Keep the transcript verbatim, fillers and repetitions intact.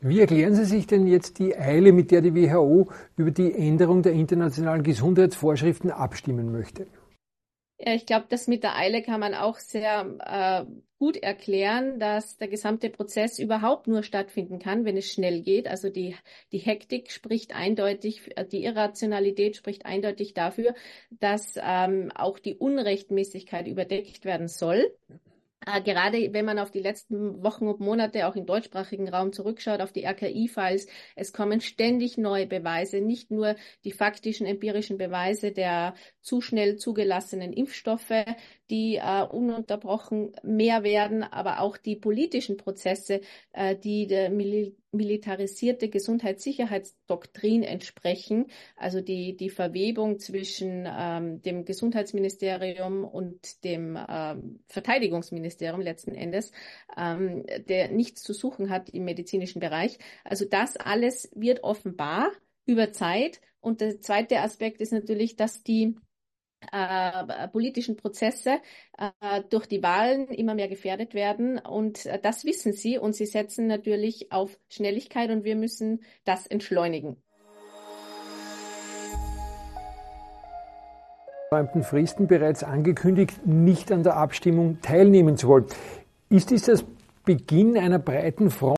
Wie erklären Sie sich denn jetzt die Eile, mit der die W H O über die Änderung der internationalen Gesundheitsvorschriften abstimmen möchte? Ja, ich glaube, das mit der Eile kann man auch sehr äh, gut erklären, dass der gesamte Prozess überhaupt nur stattfinden kann, wenn es schnell geht. Also die, die Hektik spricht eindeutig, die Irrationalität spricht eindeutig dafür, dass ähm, auch die Unrechtmäßigkeit überdeckt werden soll. Äh, gerade wenn man auf die letzten Wochen und Monate auch im deutschsprachigen Raum zurückschaut, auf die R K I-Files, es kommen ständig neue Beweise, nicht nur die faktischen, empirischen Beweise der zu schnell zugelassenen Impfstoffe, die äh, ununterbrochen mehr werden, aber auch die politischen Prozesse, äh, die der Mil- militarisierte Gesundheitssicherheitsdoktrin entsprechen, also die, die Verwebung zwischen ähm, dem Gesundheitsministerium und dem ähm, Verteidigungsministerium letzten Endes, ähm, der nichts zu suchen hat im medizinischen Bereich. Also das alles wird offenbar über Zeit. Und der zweite Aspekt ist natürlich, dass die äh, politischen Prozesse äh, durch die Wahlen immer mehr gefährdet werden. Und äh, das wissen sie. Und sie setzen natürlich auf Schnelligkeit und wir müssen das entschleunigen. Fristen bereits angekündigt, nicht an der Abstimmung teilnehmen zu wollen. Ist dies das Beginn einer breiten Front